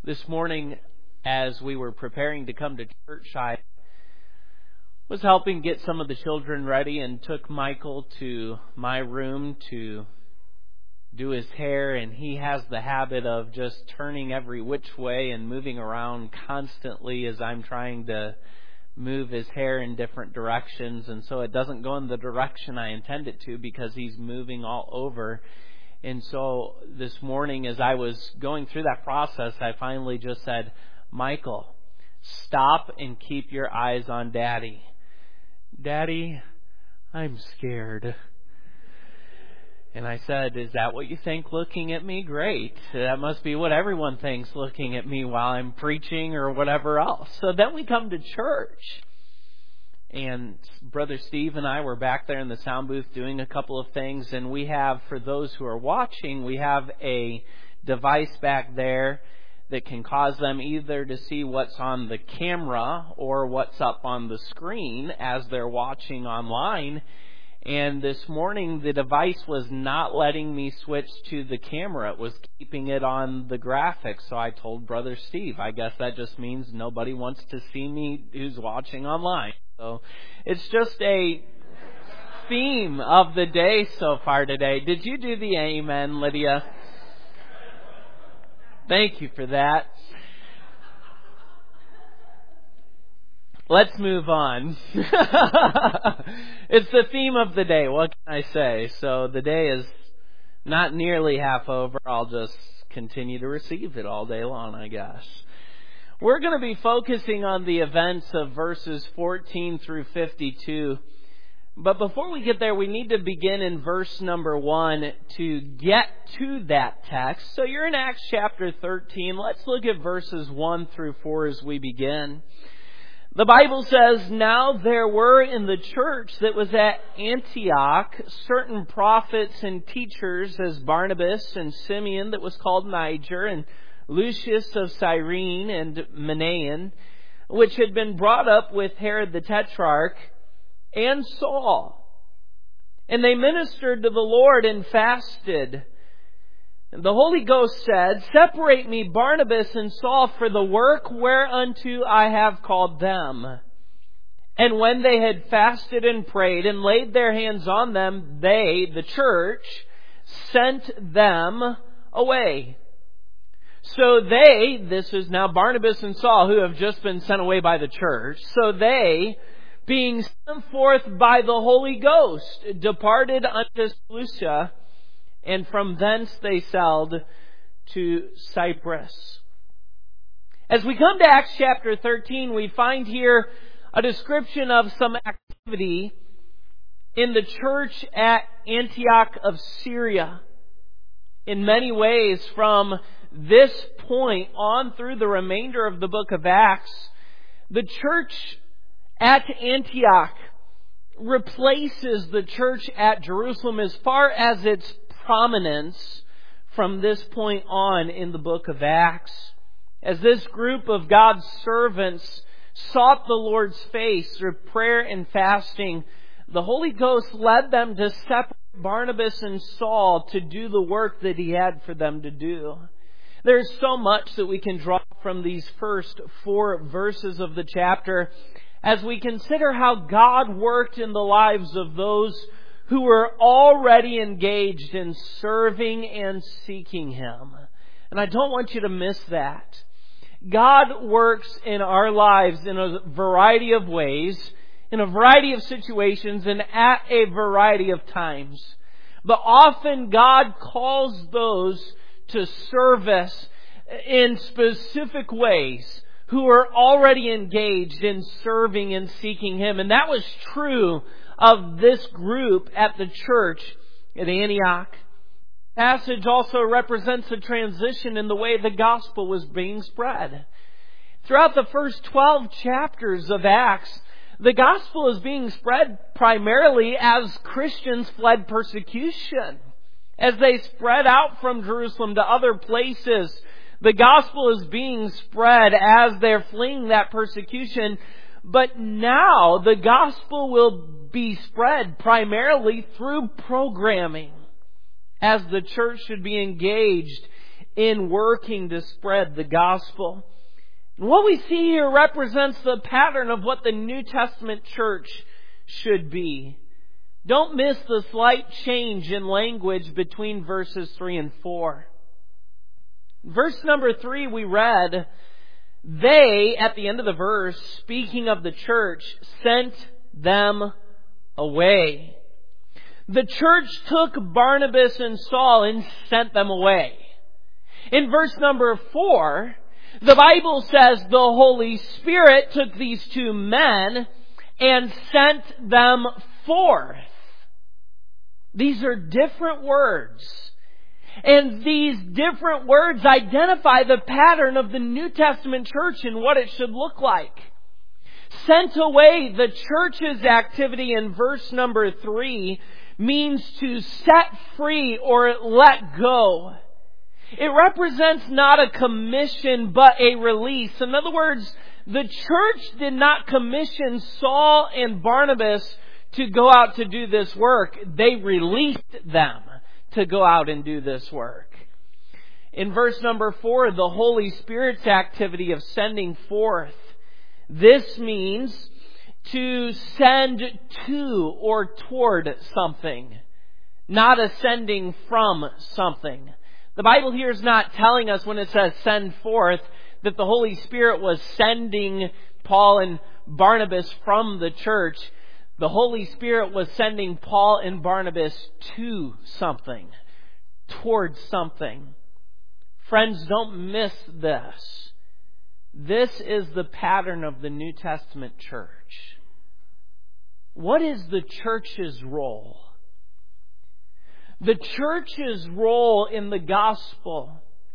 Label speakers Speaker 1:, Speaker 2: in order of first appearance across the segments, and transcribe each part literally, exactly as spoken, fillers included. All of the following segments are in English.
Speaker 1: This morning, as we were preparing to come to church, I was helping get some of the children ready and took Michael to my room to do his hair, and he has the habit of just turning every which way and moving around constantly as I'm trying to move his hair in different directions, and so it doesn't go in the direction I intend it to because he's moving all over. And so this morning, as I was going through that process, I finally just said, Michael, stop and keep your eyes on Daddy. Daddy, I'm scared. And I said, is that what you think looking at me? Great. That must be what everyone thinks looking at me while I'm preaching or whatever else. So then we come to church. And Brother Steve and I were back there in the sound booth doing a couple of things. And we have, for those who are watching, we have a device back there that can cause them either to see what's on the camera or what's up on the screen as they're watching online. And this morning, the device was not letting me switch to the camera. It was keeping it on the graphics. So I told Brother Steve, I guess that just means nobody wants to see me who's watching online. So it's just a theme of the day so far today. Did you do the amen, Lydia? Thank you for that. Let's move on. It's the theme of the day. What can I say? So the day is not nearly half over. I'll just continue to receive it all day long, I guess. We're going to be focusing on the events of verses fourteen through fifty-two. But before we get there, we need to begin in verse number one to get to that text. So you're in Acts chapter thirteen. Let's look at verses one through four as we begin. The Bible says, now there were in the church that was at Antioch certain prophets and teachers, as Barnabas and Simeon that was called Niger, and Lucius of Cyrene and Manaen, which had been brought up with Herod the Tetrarch, and Saul. And they ministered to the Lord and fasted. And the Holy Ghost said, separate me Barnabas and Saul for the work whereunto I have called them. And when they had fasted and prayed and laid their hands on them, they, the church, sent them away. So they, this is now Barnabas and Saul who have just been sent away by the church. So they, being sent forth by the Holy Ghost, departed unto Seleucia, and from thence they sailed to Cyprus. As we come to Acts chapter thirteen, we find here a description of some activity in the church at Antioch of Syria. In many ways, from this point on through the remainder of the book of Acts, the church at Antioch replaces the church at Jerusalem as far as its prominence from this point on in the book of Acts. As this group of God's servants sought the Lord's face through prayer and fasting, the Holy Ghost led them to separate Barnabas and Saul to do the work that He had for them to do. There's so much that we can draw from these first four verses of the chapter as we consider how God worked in the lives of those who were already engaged in serving and seeking Him. And I don't want you to miss that. God works in our lives in a variety of ways, in a variety of situations, and at a variety of times. But often God calls those to service in specific ways who are already engaged in serving and seeking Him. And that was true of this group at the church at Antioch. The passage also represents a transition in the way the gospel was being spread. Throughout the first twelve chapters of Acts, the gospel is being spread primarily as Christians fled persecution. As they spread out from Jerusalem to other places, the gospel is being spread as they're fleeing that persecution. But now the gospel will be spread primarily through programming, as the church should be engaged in working to spread the gospel. And what we see here represents the pattern of what the New Testament church should be. Don't miss the slight change in language between verses three and four. Verse number three we read, they, at the end of the verse, speaking of the church, sent them away. The church took Barnabas and Saul and sent them away. In verse number four, the Bible says the Holy Spirit took these two men and sent them forth. These are different words. And these different words identify the pattern of the New Testament church and what it should look like. Sent away, the church's activity in verse number three means to set free or let go. It represents not a commission but a release. In other words, the church did not commission Saul and Barnabas to go out to do this work. They released them to go out and do this work. In verse number four, the Holy Spirit's activity of sending forth. This means to send to or toward something, not ascending from something. The Bible here is not telling us when it says send forth that the Holy Spirit was sending Paul and Barnabas from the church. The Holy Spirit was sending Paul and Barnabas to something, towards something. Friends, don't miss this. This is the pattern of the New Testament church. What is the church's role? The church's role in the gospel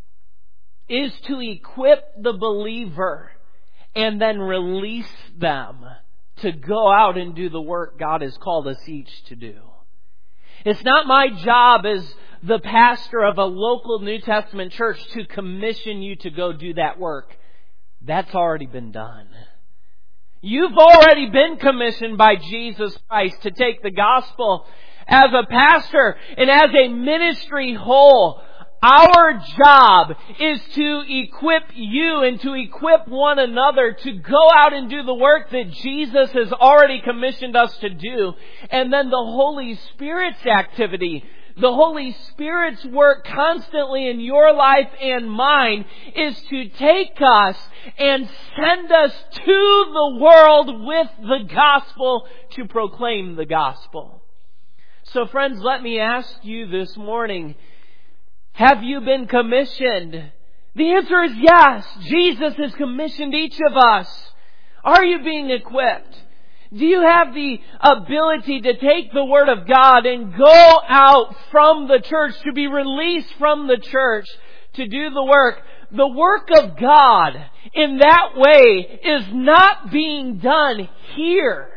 Speaker 1: is to equip the believer and then release them to go out and do the work God has called us each to do. It's not my job as the pastor of a local New Testament church to commission you to go do that work. That's already been done. You've already been commissioned by Jesus Christ to take the gospel. As a pastor and as a ministry whole, our job is to equip you and to equip one another to go out and do the work that Jesus has already commissioned us to do. And then the Holy Spirit's activity, the Holy Spirit's work constantly in your life and mine is to take us and send us to the world with the gospel to proclaim the gospel. So friends, let me ask you this morning, have you been commissioned? The answer is yes. Jesus has commissioned each of us. Are you being equipped? Do you have the ability to take the Word of God and go out from the church, to be released from the church, to do the work? The work of God in that way is not being done here.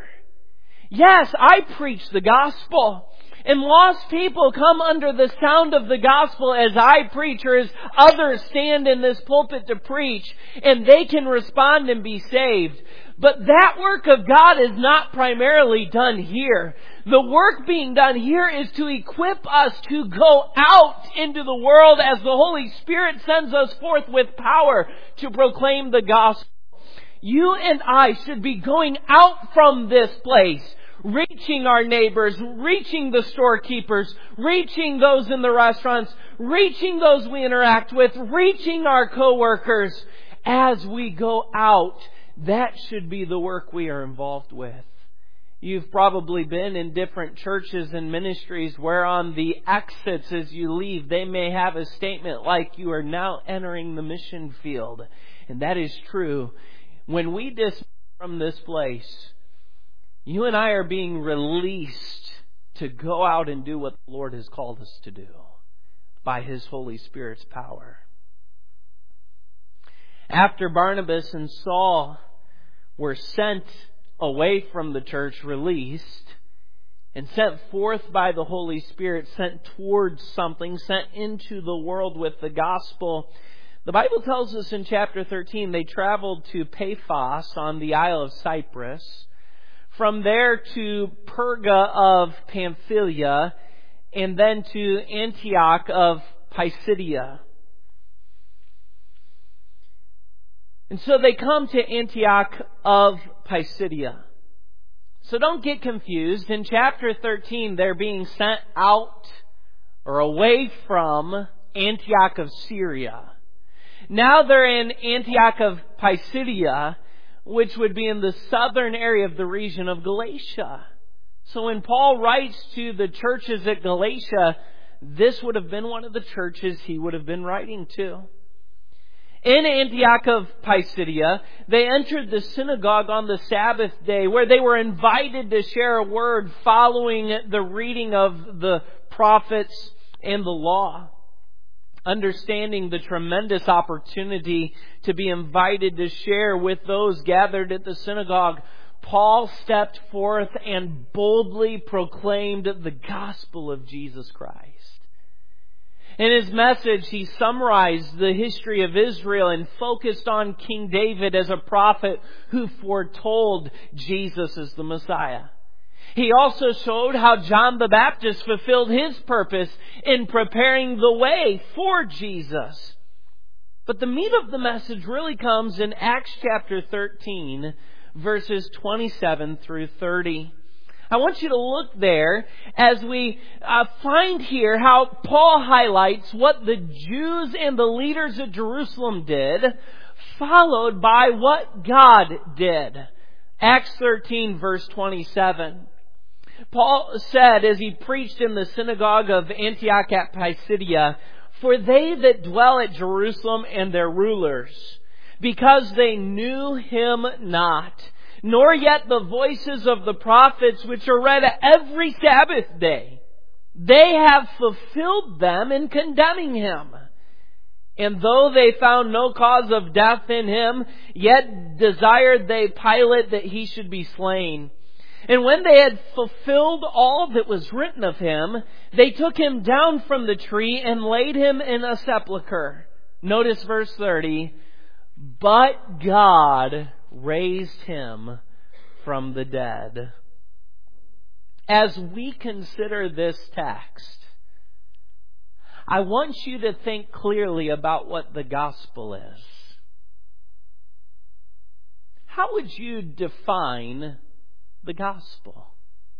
Speaker 1: Yes, I preach the gospel. And lost people come under the sound of the gospel as I preach or as others stand in this pulpit to preach, and they can respond and be saved. But that work of God is not primarily done here. The work being done here is to equip us to go out into the world as the Holy Spirit sends us forth with power to proclaim the gospel. You and I should be going out from this place, reaching our neighbors, reaching the storekeepers, reaching those in the restaurants, reaching those we interact with, reaching our coworkers. As we go out, that should be the work we are involved with. You've probably been in different churches and ministries where on the exits as you leave, they may have a statement like, "You are now entering the mission field." And that is true. When we dismiss from this place, you and I are being released to go out and do what the Lord has called us to do by His Holy Spirit's power. After Barnabas and Saul were sent away from the church, released, and sent forth by the Holy Spirit, sent towards something, sent into the world with the gospel, the Bible tells us in chapter thirteen they traveled to Paphos on the Isle of Cyprus. From there to Perga of Pamphylia, and then to Antioch of Pisidia. And so they come to Antioch of Pisidia. So don't get confused. In chapter thirteen, they're being sent out or away from Antioch of Syria. Now they're in Antioch of Pisidia, which would be in the southern area of the region of Galatia. So when Paul writes to the churches at Galatia, this would have been one of the churches he would have been writing to. In Antioch of Pisidia, they entered the synagogue on the Sabbath day, where they were invited to share a word following the reading of the prophets and the law. Understanding the tremendous opportunity to be invited to share with those gathered at the synagogue, Paul stepped forth and boldly proclaimed the gospel of Jesus Christ. In his message, he summarized the history of Israel and focused on King David as a prophet who foretold Jesus as the Messiah. He also showed how John the Baptist fulfilled his purpose in preparing the way for Jesus. But the meat of the message really comes in Acts chapter thirteen, verses twenty-seven through thirty. I want you to look there as we uh, find here how Paul highlights what the Jews and the leaders of Jerusalem did, followed by what God did. Acts thirteen, verse twenty-seven. Paul said as he preached in the synagogue of Antioch at Pisidia, "For they that dwell at Jerusalem and their rulers, because they knew him not, nor yet the voices of the prophets which are read every Sabbath day, they have fulfilled them in condemning him. And though they found no cause of death in him, yet desired they Pilate that he should be slain. And when they had fulfilled all that was written of him, they took him down from the tree and laid him in a sepulchre." Notice verse thirty. "But God raised him from the dead." As we consider this text, I want you to think clearly about what the gospel is. How would you define the gospel?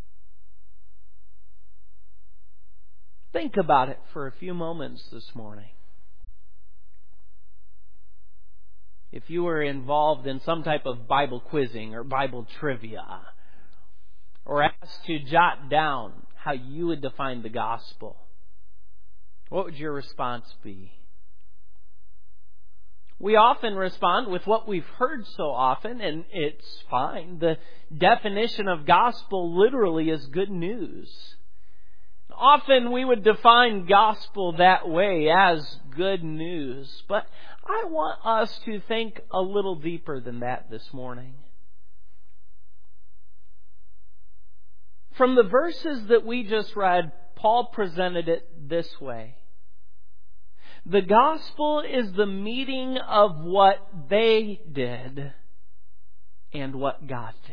Speaker 1: Think about it for a few moments this morning. If you were involved in some type of Bible quizzing or Bible trivia, or asked to jot down how you would define the gospel, what would your response be? We often respond with what we've heard so often, and it's fine. The definition of gospel literally is good news. Often we would define gospel that way, as good news. But I want us to think a little deeper than that this morning. From the verses that we just read, Paul presented it this way. The gospel is the meeting of what they did and what God did.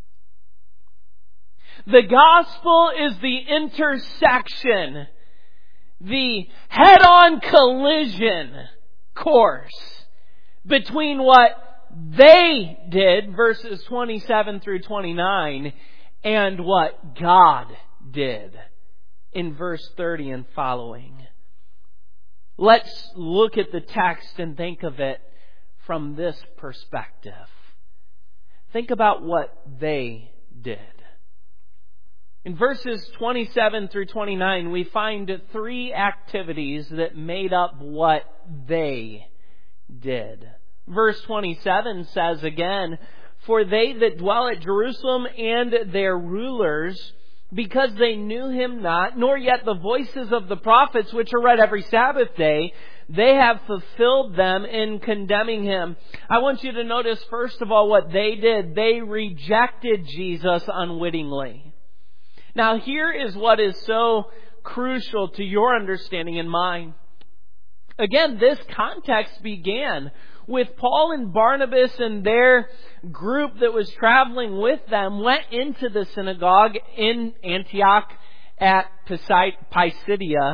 Speaker 1: The gospel is the intersection, the head-on collision course between what they did, verses twenty-seven through twenty-nine, and what God did in verse thirty and following. Let's look at the text and think of it from this perspective. Think about what they did. In verses twenty-seven through twenty-nine, we find three activities that made up what they did. Verse twenty-seven says again, "For they that dwell at Jerusalem and their rulers, because they knew him not, nor yet the voices of the prophets which are read every Sabbath day, they have fulfilled them in condemning him." I want you to notice, first of all, what they did. They rejected Jesus unwittingly. Now, here is what is so crucial to your understanding and mine. Again, this context began with Paul and Barnabas and their group that was traveling with them went into the synagogue in Antioch at Pisidia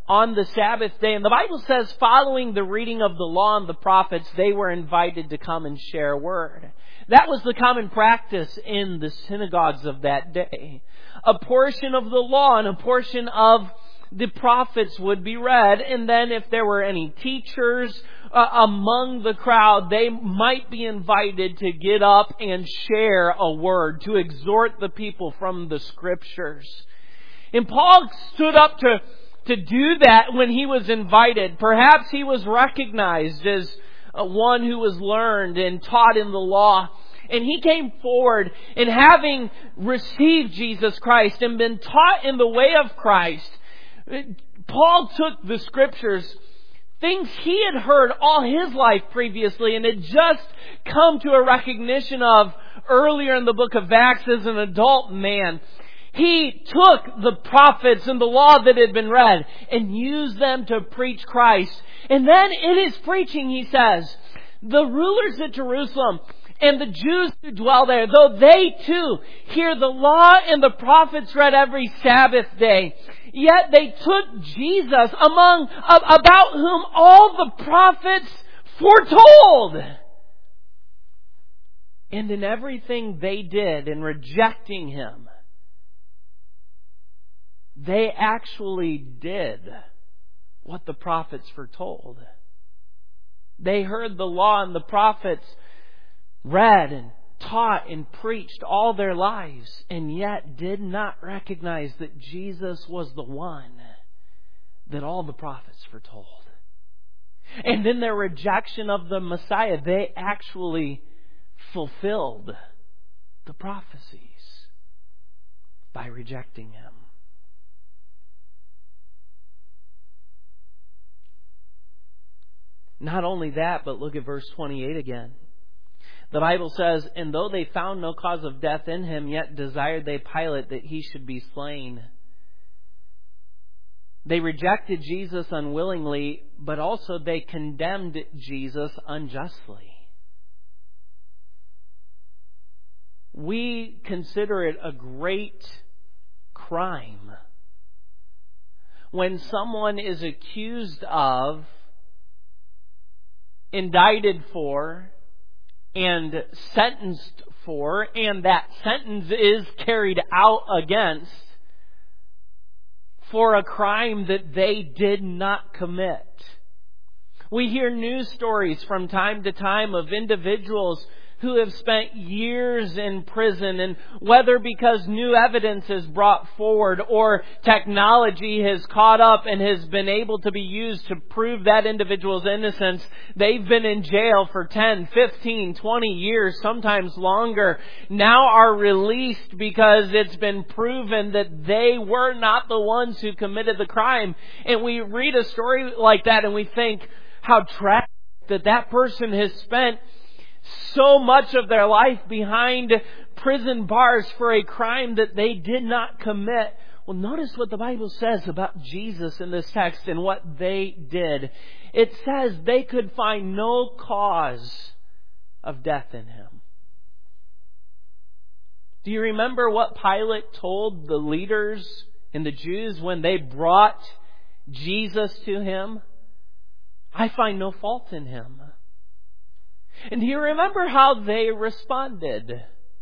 Speaker 1: on the Sabbath day. And the Bible says, following the reading of the law and the prophets, they were invited to come and share a word. That was the common practice in the synagogues of that day. A portion of the law and a portion of the prophets would be read, and then if there were any teachers uh, among the crowd, they might be invited to get up and share a word, to exhort the people from the Scriptures. And Paul stood up to, to do that when he was invited. Perhaps he was recognized as one who was learned and taught in the law. And he came forward, and having received Jesus Christ and been taught in the way of Christ, Paul took the Scriptures, things he had heard all his life previously and had just come to a recognition of earlier in the book of Acts as an adult man. He took the prophets and the law that had been read and used them to preach Christ. And then in his preaching he says, the rulers at Jerusalem and the Jews who dwell there, though they too hear the law and the prophets read every Sabbath day, yet they took Jesus, among about whom all the prophets foretold. And in everything they did in rejecting Him, they actually did what the prophets foretold. They heard the law and the prophets read and taught and preached all their lives, and yet did not recognize that Jesus was the one that all the prophets foretold. And in their rejection of the Messiah, they actually fulfilled the prophecies by rejecting Him. Not only that, but look at verse twenty-eight again. The Bible says, and though they found no cause of death in Him, yet desired they Pilate that He should be slain. They rejected Jesus unwillingly, but also they condemned Jesus unjustly. We consider it a great crime when someone is accused of, indicted for, and sentenced for, and that sentence is carried out against for a crime that they did not commit. We hear news stories from time to time of individuals who have spent years in prison, and whether because new evidence is brought forward or technology has caught up and has been able to be used to prove that individual's innocence, they've been in jail for ten, fifteen, twenty years, sometimes longer, now are released because it's been proven that they were not the ones who committed the crime. And we read a story like that and we think how tragic that that person has spent so much of their life behind prison bars for a crime that they did not commit. Well, notice what the Bible says about Jesus in this text and what they did. It says they could find no cause of death in Him. Do you remember what Pilate told the leaders and the Jews when they brought Jesus to Him? I find no fault in Him. And do you remember how they responded?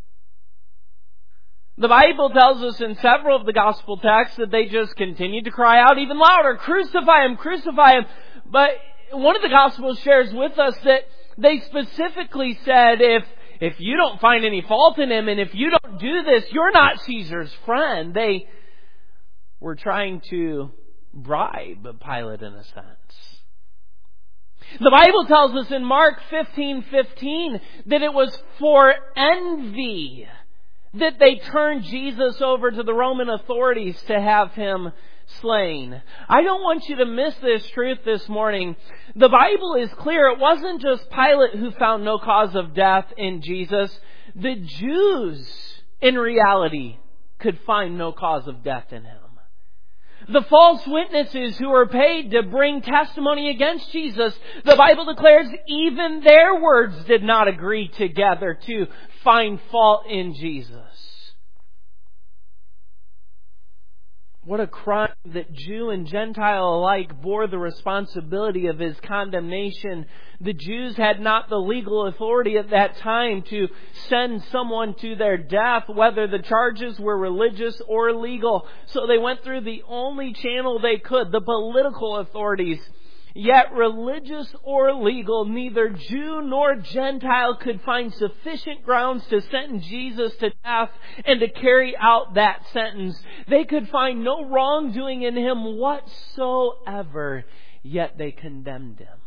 Speaker 1: The Bible tells us in several of the gospel texts that they just continued to cry out even louder, "Crucify Him, crucify Him." But one of the gospels shares with us that they specifically said, if, if you don't find any fault in Him and if you don't do this, you're not Caesar's friend. They were trying to bribe Pilate in a sense. The Bible tells us in Mark fifteen fifteen that it was for envy that they turned Jesus over to the Roman authorities to have Him slain. I don't want you to miss this truth this morning. The Bible is clear. It wasn't just Pilate who found no cause of death in Jesus. The Jews, in reality, could find no cause of death in Him. The false witnesses who were paid to bring testimony against Jesus, the Bible declares even their words did not agree together to find fault in Jesus. What a crime that Jew and Gentile alike bore the responsibility of his condemnation. The Jews had not the legal authority at that time to send someone to their death, whether the charges were religious or legal. So they went through the only channel they could, the political authorities. Yet religious or legal, neither Jew nor Gentile could find sufficient grounds to sentence Jesus to death and to carry out that sentence. They could find no wrongdoing in Him whatsoever, yet they condemned Him.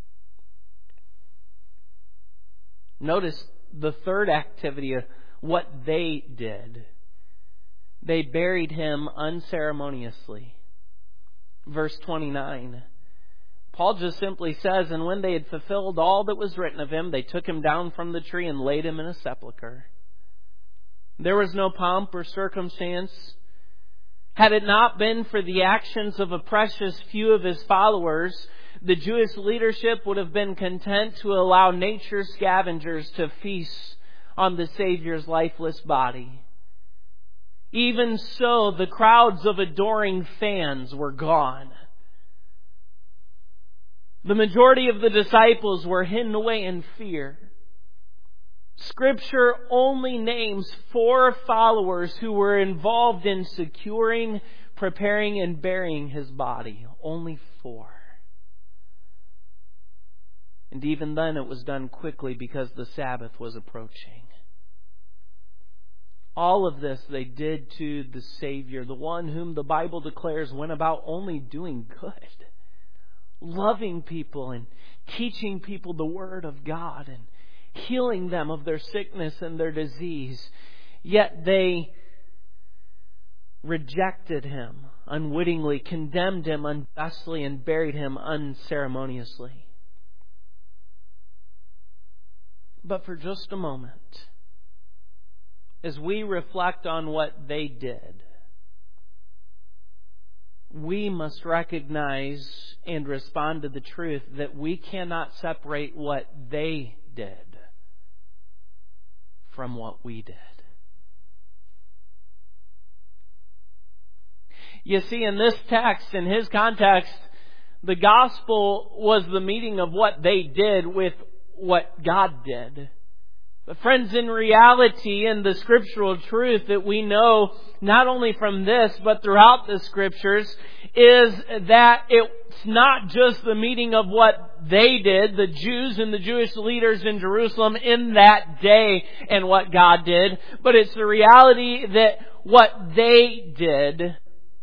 Speaker 1: Notice the third activity of what they did. They buried Him unceremoniously. Verse twenty-nine. Paul just simply says, and when they had fulfilled all that was written of Him, they took Him down from the tree and laid Him in a sepulchre. There was no pomp or circumstance. Had it not been for the actions of a precious few of His followers, the Jewish leadership would have been content to allow nature's scavengers to feast on the Savior's lifeless body. Even so, the crowds of adoring fans were gone. The majority of the disciples were hidden away in fear. Scripture only names four followers who were involved in securing, preparing, and burying His body. Only four. And even then it was done quickly because the Sabbath was approaching. All of this they did to the Savior, the one whom the Bible declares went about only doing good. Loving people and teaching people the Word of God and healing them of their sickness and their disease. Yet they rejected Him unwittingly, condemned Him unjustly, and buried Him unceremoniously. But for just a moment, as we reflect on what they did, we must recognize and respond to the truth that we cannot separate what they did from what we did. You see, in this text, in his context, the gospel was the meeting of what they did with what God did. But friends, in reality, in the scriptural truth that we know not only from this, but throughout the scriptures, is that it's not just the meeting of what they did, the Jews and the Jewish leaders in Jerusalem in that day and what God did, but it's the reality that what they did,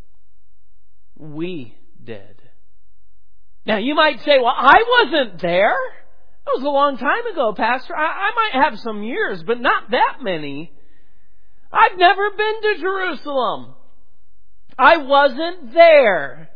Speaker 1: we did. Now you might say, well, I wasn't there. That was a long time ago, Pastor. I, I might have some years, but not that many. I've never been to Jerusalem. I wasn't there.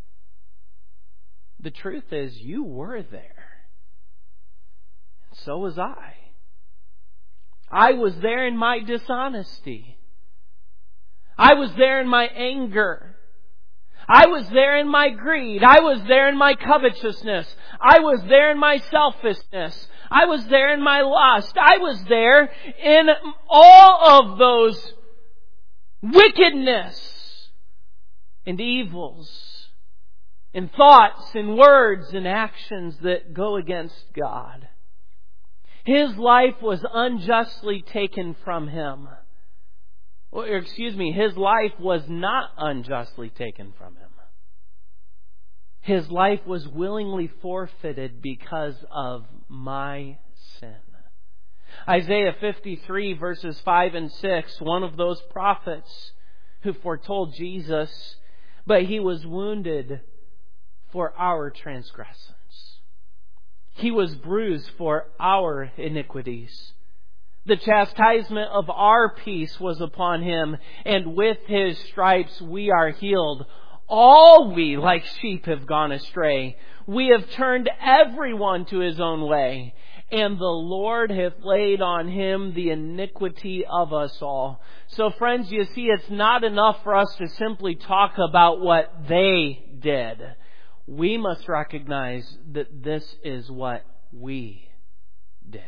Speaker 1: The truth is, you were there. And so was I. I was there in my dishonesty. I was there in my anger. I was there in my greed. I was there in my covetousness. I was there in my selfishness. I was there in my lust. I was there in all of those wickedness and evils and thoughts and words and actions that go against God. His life was unjustly taken from Him. Or, excuse me, His life was not unjustly taken from Him. His life was willingly forfeited because of my sin. Isaiah fifty-three verses five and six, one of those prophets who foretold Jesus, but He was wounded for our transgressions. He was bruised for our iniquities. The chastisement of our peace was upon Him, and with His stripes we are healed. All we, like sheep, have gone astray. We have turned everyone to his own way, and the Lord hath laid on Him the iniquity of us all. So friends, you see, it's not enough for us to simply talk about what they did. We must recognize that this is what we did.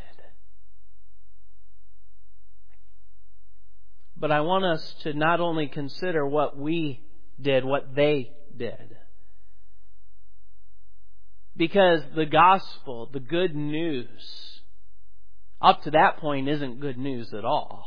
Speaker 1: But I want us to not only consider what we did, what they did. Because the gospel, the good news, up to that point isn't good news at all.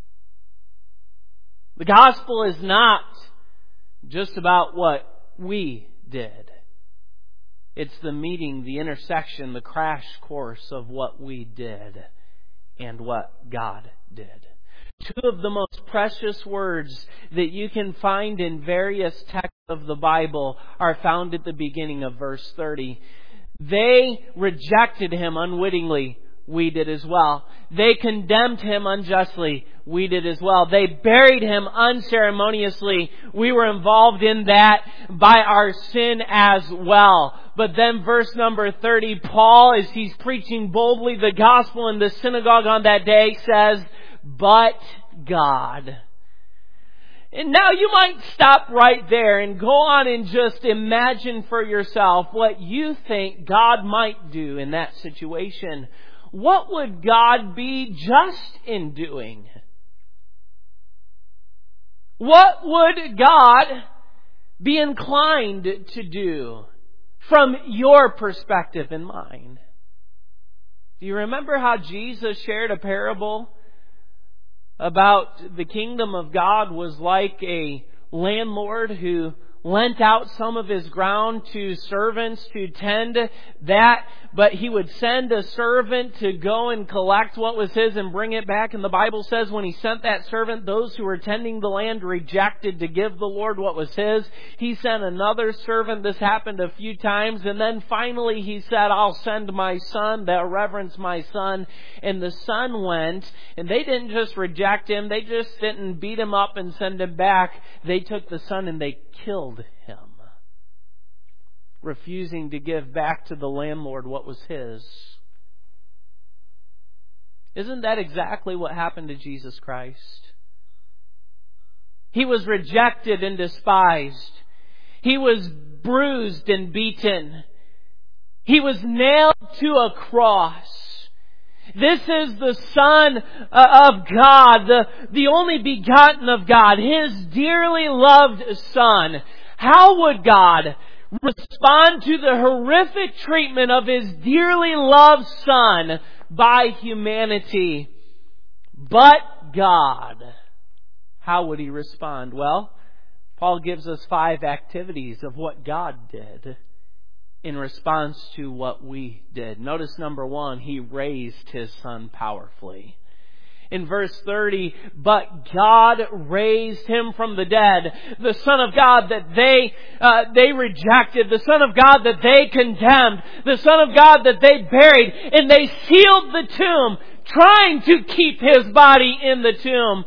Speaker 1: The gospel is not just about what we did. It's the meeting, the intersection, the crash course of what we did and what God did. Two of the most precious words that you can find in various texts of the Bible are found at the beginning of verse thirty. They rejected Him unwittingly. We did as well. They condemned Him unjustly. We did as well. They buried Him unceremoniously. We were involved in that by our sin as well. But then verse number thirty, Paul, as he's preaching boldly the gospel in the synagogue on that day, says, "But God." And now you might stop right there and go on and just imagine for yourself what you think God might do in that situation. What would God be just in doing? What would God be inclined to do from your perspective and mine? Do you remember how Jesus shared a parable about the kingdom of God was like a landlord who lent out some of his ground to servants to tend that, but he would send a servant to go and collect what was his and bring it back. And the Bible says when he sent that servant, those who were tending the land rejected to give the Lord what was his. He sent another servant. This happened a few times. And then finally he said, "I'll send my son. They'll reverence my son." And the son went, and they didn't just reject him. They just didn't beat him up and send him back. They took the son and they killed him, refusing to give back to the landlord what was his. Isn't that exactly what happened to Jesus Christ? He was rejected and despised. He was bruised and beaten. He was nailed to a cross. This is the Son of God, the, the only begotten of God, His dearly loved Son. How would God respond to the horrific treatment of His dearly loved Son by humanity? But God, how would He respond? Well, Paul gives us five activities of what God did in response to what we did. Notice number one, He raised His Son powerfully. In verse thirty, but God raised Him from the dead. The Son of God that they uh, they rejected. The Son of God that they condemned. The Son of God that they buried. And they sealed the tomb, trying to keep His body in the tomb.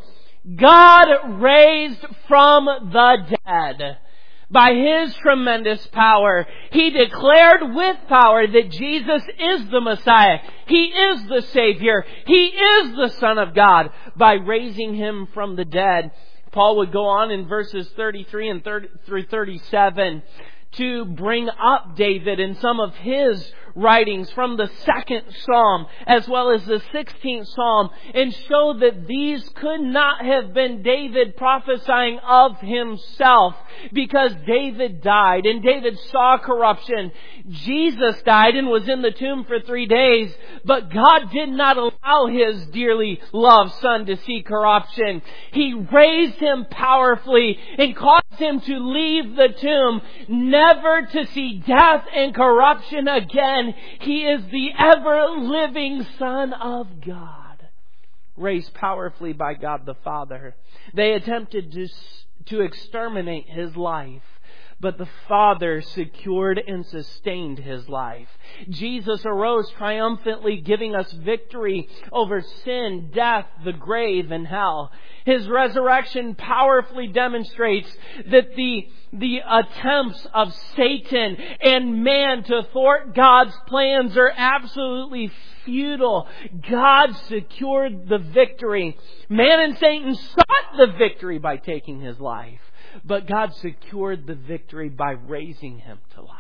Speaker 1: God raised from the dead. By His tremendous power, He declared with power that Jesus is the Messiah. He is the Savior. He is the Son of God by raising Him from the dead. Paul would go on in verses thirty-three and thirty through thirty-seven to bring up David in some of his writings from the second Psalm as well as the sixteenth Psalm, and show that these could not have been David prophesying of himself, because David died and David saw corruption. Jesus died and was in the tomb for three days, but God did not allow His dearly loved Son to see corruption. He raised Him powerfully and caused Him to leave the tomb, never to see death and corruption again. He is the ever-living Son of God, raised powerfully by God the Father. They attempted to, to exterminate His life, but the Father secured and sustained His life. Jesus arose triumphantly, giving us victory over sin, death, the grave, and hell. His resurrection powerfully demonstrates that the, the attempts of Satan and man to thwart God's plans are absolutely futile. God secured the victory. Man and Satan sought the victory by taking His life, but God secured the victory by raising Him to life.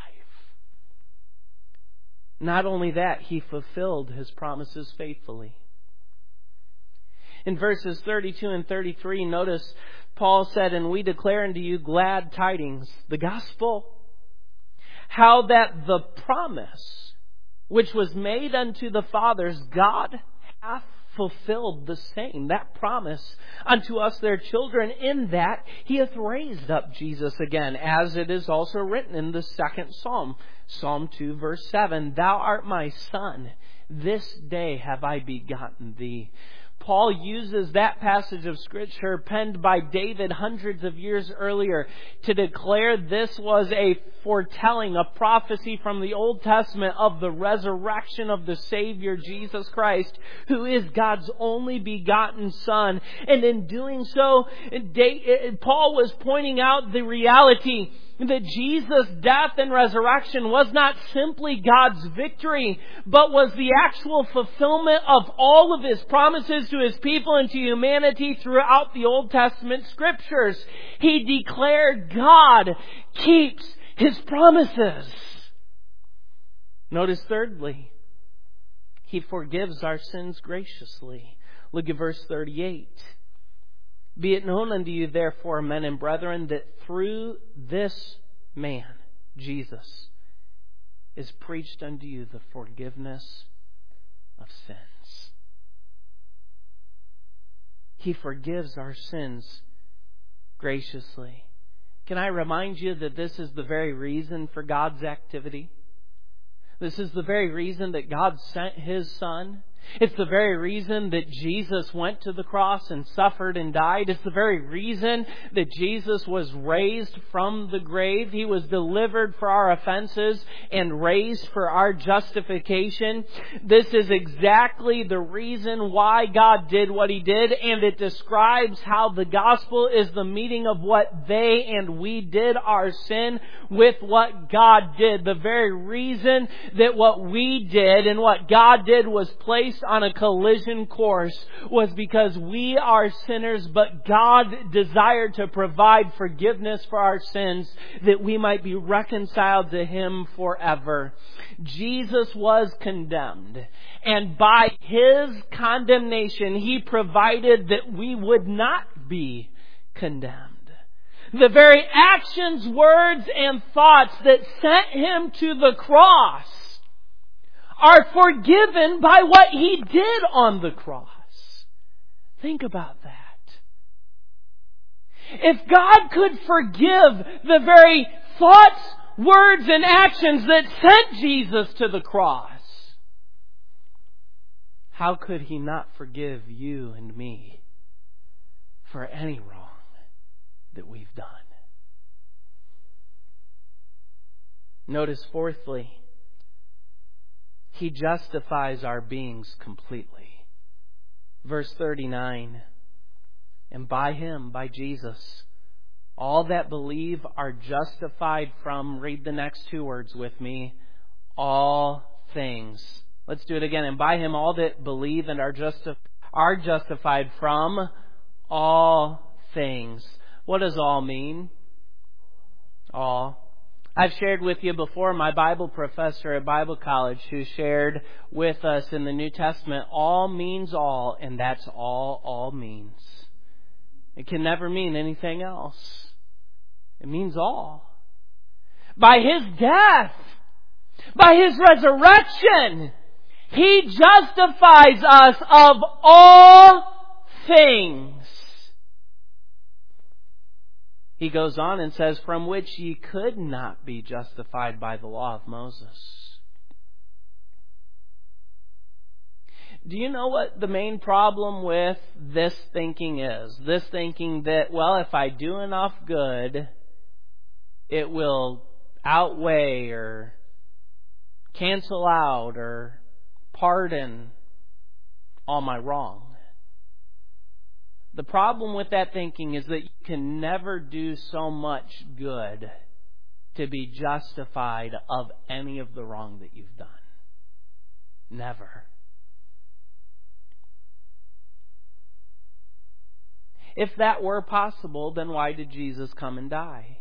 Speaker 1: Not only that, He fulfilled His promises faithfully. In verses thirty-two and thirty-three, notice Paul said, "And we declare unto you glad tidings," the gospel, "how that the promise which was made unto the fathers, God hath fulfilled the same," that promise, "unto us their children, in that He hath raised up Jesus again, as it is also written in the second Psalm, Psalm two, verse seven, Thou art my Son, this day have I begotten Thee." Paul uses that passage of Scripture penned by David hundreds of years earlier to declare this was a foretelling, a prophecy from the Old Testament of the resurrection of the Savior Jesus Christ, who is God's only begotten Son. And in doing so, Paul was pointing out the reality that Jesus' death and resurrection was not simply God's victory, but was the actual fulfillment of all of His promises to His people and to humanity throughout the Old Testament Scriptures. He declared God keeps His promises. Notice thirdly, He forgives our sins graciously. Look at verse thirty-eight. "Be it known unto you, therefore, men and brethren, that through this man, Jesus, is preached unto you the forgiveness of sins." He forgives our sins graciously. Can I remind you that this is the very reason for God's activity? This is the very reason that God sent His Son. It's the very reason that Jesus went to the cross and suffered and died. It's the very reason that Jesus was raised from the grave. He was delivered for our offenses and raised for our justification. This is exactly the reason why God did what He did, and it describes how the gospel is the meeting of what they and we did, our sin, with what God did. The very reason that what we did and what God did was placed on a collision course was because we are sinners, but God desired to provide forgiveness for our sins that we might be reconciled to Him forever. Jesus was condemned, and by His condemnation He provided that we would not be condemned. The very actions, words, and thoughts that sent Him to the cross are forgiven by what He did on the cross. Think about that. If God could forgive the very thoughts, words, and actions that sent Jesus to the cross, how could He not forgive you and me for any wrong that we've done? Notice fourthly, He justifies our beings completely. Verse thirty-nine, "And by Him," by Jesus, "all that believe are justified from," read the next two words with me, "all things." Let's do it again. "And by Him all that believe and are justi- are justified from all things." What does all mean? All. I've shared with you before my Bible professor at Bible College who shared with us in the New Testament, all means all, and that's all all means. It can never mean anything else. It means all. By His death, by His resurrection, He justifies us of all things. He goes on and says, "From which ye could not be justified by the law of Moses." Do you know what the main problem with this thinking is? This thinking that, well, if I do enough good, it will outweigh or cancel out or pardon all my wrong. The problem with that thinking is that you can never do so much good to be justified of any of the wrong that you've done. Never. If that were possible, then why did Jesus come and die?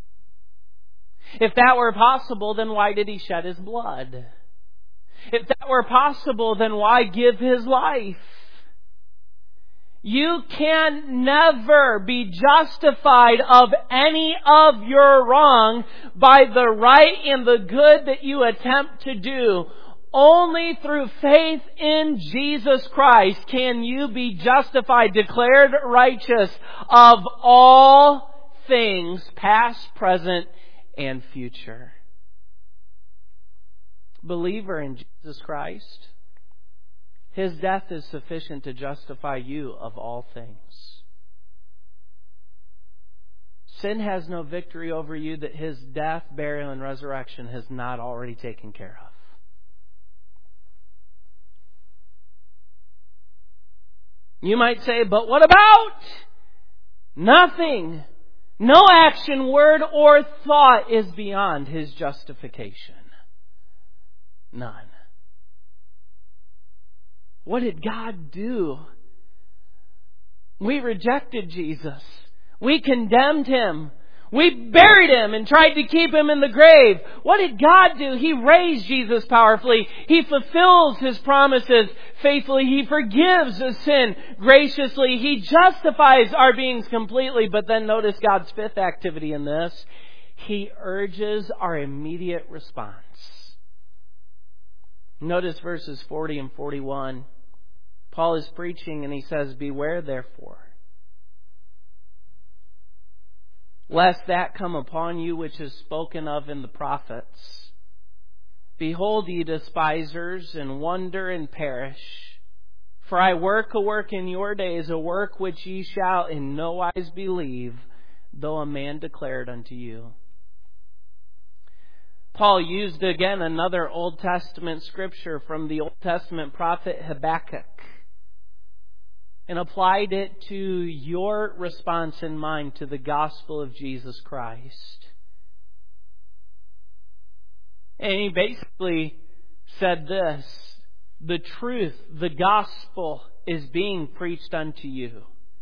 Speaker 1: If that were possible, then why did He shed His blood? If that were possible, then why give His life? You can never be justified of any of your wrong by the right and the good that you attempt to do. Only through faith in Jesus Christ can you be justified, declared righteous of all things, past, present, and future. Believer in Jesus Christ, His death is sufficient to justify you of all things. Sin has no victory over you that His death, burial, and resurrection has not already taken care of. You might say, but what about? Nothing. No action, word, or thought is beyond His justification. None. What did God do? We rejected Jesus. We condemned Him. We buried Him and tried to keep Him in the grave. What did God do? He raised Jesus powerfully. He fulfills His promises faithfully. He forgives a sin graciously. He justifies our beings completely. But then notice God's fifth activity in this. He urges our immediate response. Notice verses forty and forty-one. Paul is preaching and he says, beware therefore, lest that come upon you which is spoken of in the prophets. Behold, ye despisers, and wonder and perish. For I work a work in your days, a work which ye shall in no wise believe, though a man declared unto you. Paul used again another Old Testament scripture from the Old Testament prophet Habakkuk and applied it to your response in mind to the gospel of Jesus Christ. And he basically said this: the truth, the gospel is being preached unto you.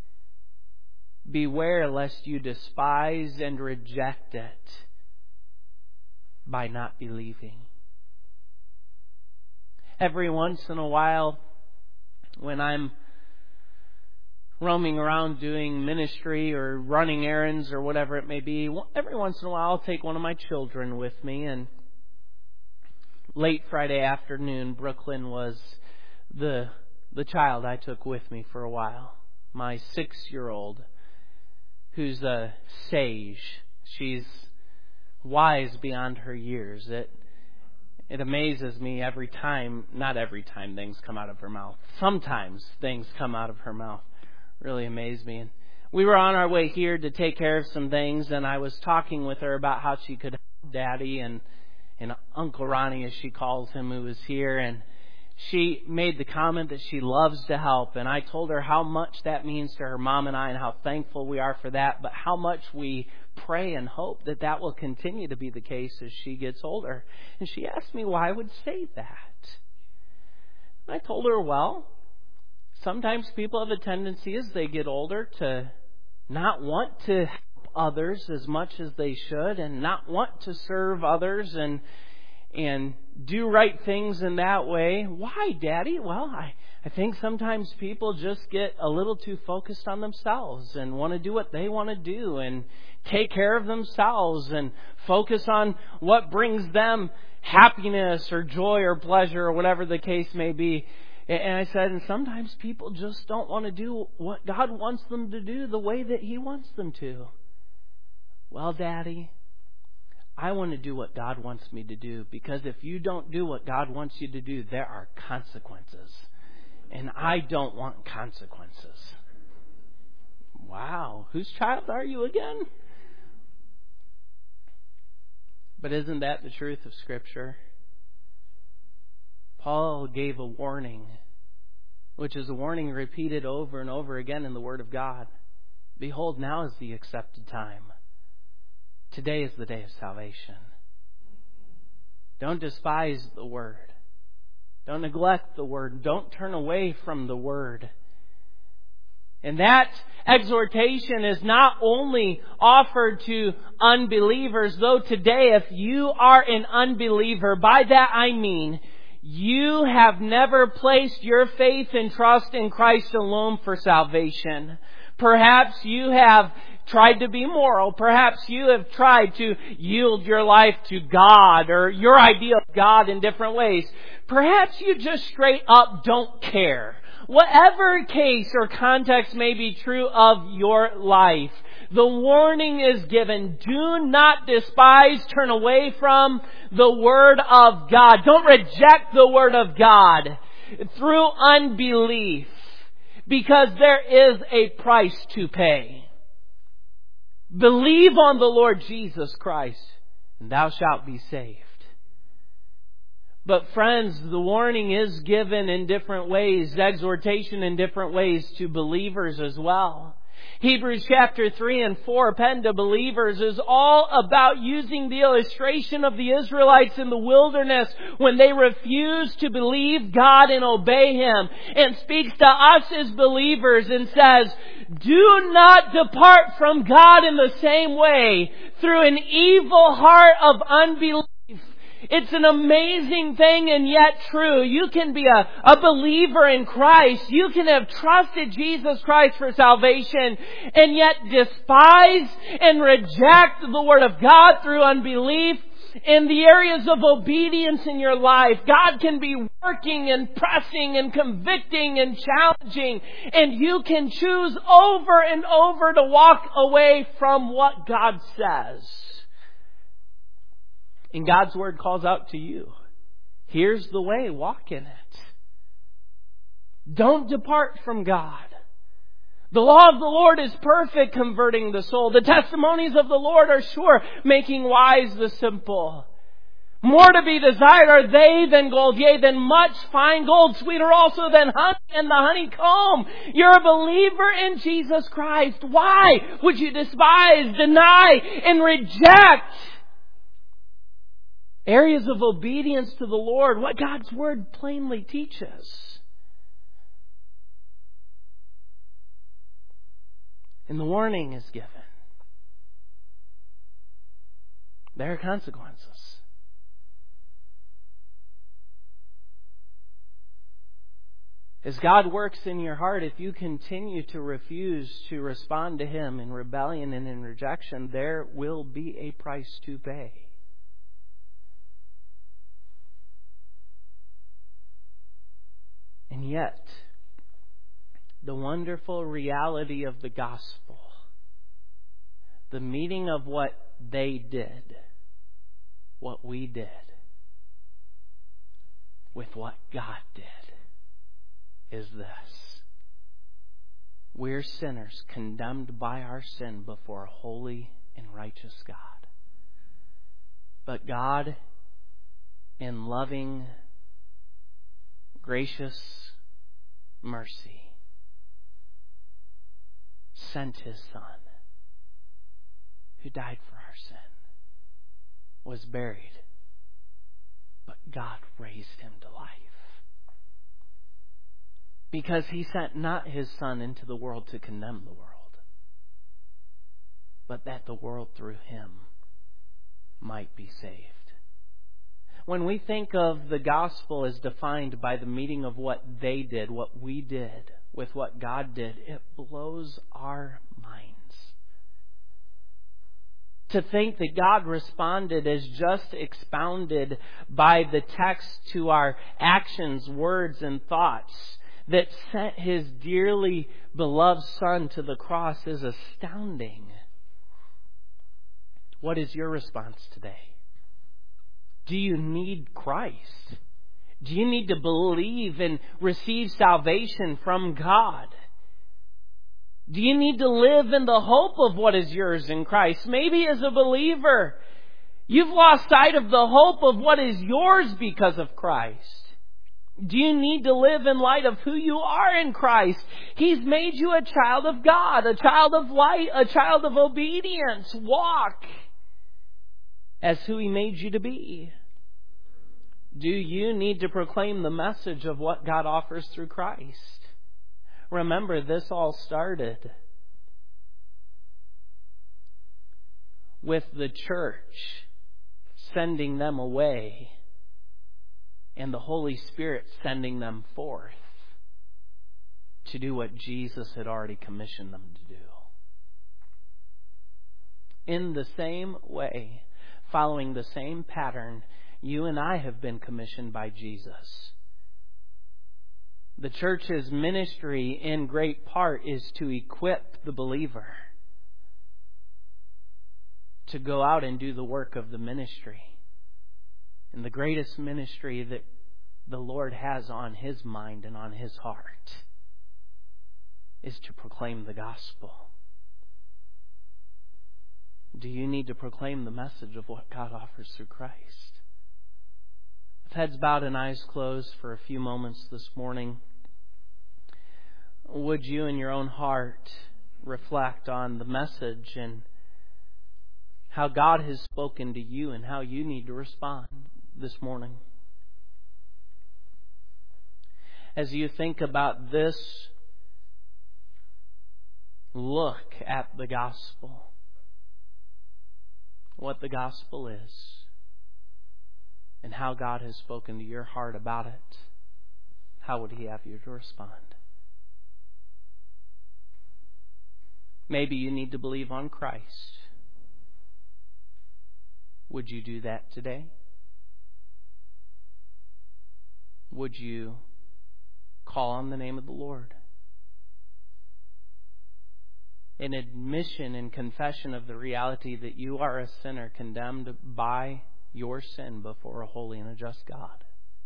Speaker 1: Beware lest you despise and reject it by not believing. Every once in a while, when I'm roaming around doing ministry or running errands or whatever it may be, every once in a while I'll take one of my children with me. And late Friday afternoon, Brooklyn was the the child I took with me for a while. My six-year-old, who's a sage. She's wise beyond her years. It it amazes me every time, not every time things come out of her mouth. Sometimes things come out of her mouth. Really amaze me. And we were on our way here to take care of some things, and I was talking with her about how she could help Daddy and, and Uncle Ronnie, as she calls him, who was here. And she made the comment that she loves to help. And I told her how much that means to her mom and I and how thankful we are for that, but how much we pray and hope that that will continue to be the case as she gets older. And she asked me why I would say that. And I told her, well, sometimes people have a tendency as they get older to not want to help others as much as they should and not want to serve others and and do right things in that way. Why, Daddy? Well, I, I think sometimes people just get a little too focused on themselves and want to do what they want to do and take care of themselves and focus on what brings them happiness or joy or pleasure or whatever the case may be. And I said, and sometimes people just don't want to do what God wants them to do the way that He wants them to. Well, Daddy, I want to do what God wants me to do, because if you don't do what God wants you to do, there are consequences. And I don't want consequences. Wow, whose child are you again? But isn't that the truth of Scripture? Paul gave a warning, which is a warning repeated over and over again in the Word of God. Behold, now is the accepted time. Today is the day of salvation. Don't despise the Word. Don't neglect the Word. Don't turn away from the Word. And that exhortation is not only offered to unbelievers, though today if you are an unbeliever, by that I mean you have never placed your faith and trust in Christ alone for salvation. Perhaps you have tried to be moral. Perhaps you have tried to yield your life to God or your idea of God in different ways. Perhaps you just straight up don't care. Whatever case or context may be true of your life, the warning is given. Do not despise, turn away from the Word of God. Don't reject the Word of God through unbelief, because there is a price to pay. Believe on the Lord Jesus Christ, and thou shalt be saved. But friends, the warning is given in different ways, exhortation in different ways to believers as well. Hebrews chapter three and four, penned to believers, is all about using the illustration of the Israelites in the wilderness when they refused to believe God and obey Him, and speaks to us as believers and says, do not depart from God in the same way through an evil heart of unbelief. It's an amazing thing and yet true. You can be a, a believer in Christ. You can have trusted Jesus Christ for salvation and yet despise and reject the Word of God through unbelief in the areas of obedience in your life. God can be working and pressing and convicting and challenging, and you can choose over and over to walk away from what God says. And God's Word calls out to you. Here's the way, walk in it. Don't depart from God. The law of the Lord is perfect, converting the soul. The testimonies of the Lord are sure, making wise the simple. More to be desired are they than gold, yea, than much fine gold, sweeter also than honey and the honeycomb. You're a believer in Jesus Christ. Why would you despise, deny, and reject areas of obedience to the Lord, what God's Word plainly teaches? And the warning is given. There are consequences. As God works in your heart, if you continue to refuse to respond to Him in rebellion and in rejection, there will be a price to pay. And yet, the wonderful reality of the gospel, the meaning of what they did, what we did, with what God did, is this. We're sinners condemned by our sin before a holy and righteous God. But God, in loving, gracious mercy, sent His Son, who died for our sin, was buried, but God raised Him to life. Because He sent not His Son into the world to condemn the world, but that the world through Him might be saved. When we think of the gospel as defined by the meaning of what they did, what we did, with what God did, it blows our minds. To think that God responded as just expounded by the text to our actions, words, and thoughts, that sent His dearly beloved Son to the cross is astounding. What is your response today? Do you need Christ? Do you need to believe and receive salvation from God? Do you need to live in the hope of what is yours in Christ? Maybe as a believer, you've lost sight of the hope of what is yours because of Christ. Do you need to live in light of who you are in Christ? He's made you a child of God, a child of light, a child of obedience. Walk as who He made you to be. Do you need to proclaim the message of what God offers through Christ? Remember, this all started with the church sending them away and the Holy Spirit sending them forth to do what Jesus had already commissioned them to do. In the same way, following the same pattern, you and I have been commissioned by Jesus. The church's ministry, in great part, is to equip the believer to go out and do the work of the ministry. And the greatest ministry that the Lord has on His mind and on His heart is to proclaim the gospel. Do you need to proclaim the message of what God offers through Christ? With heads bowed and eyes closed for a few moments this morning, would you in your own heart reflect on the message and how God has spoken to you and how you need to respond this morning? As you think about this look at the gospel, what the gospel is, and how God has spoken to your heart about it, how would He have you to respond? Maybe you need to believe on Christ. Would you do that today? Would you call on the name of the Lord? An admission and confession of the reality that you are a sinner condemned by your sin before a holy and a just God.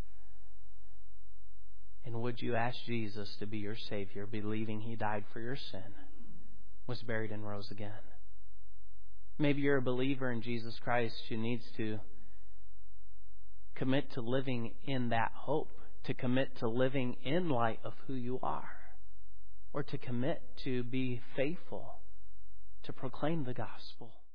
Speaker 1: And would you ask Jesus to be your Savior, believing He died for your sin, was buried and rose again? Maybe you're a believer in Jesus Christ who needs to commit to living in that hope, to commit to living in light of who you are, or to commit to be faithful to proclaim the gospel.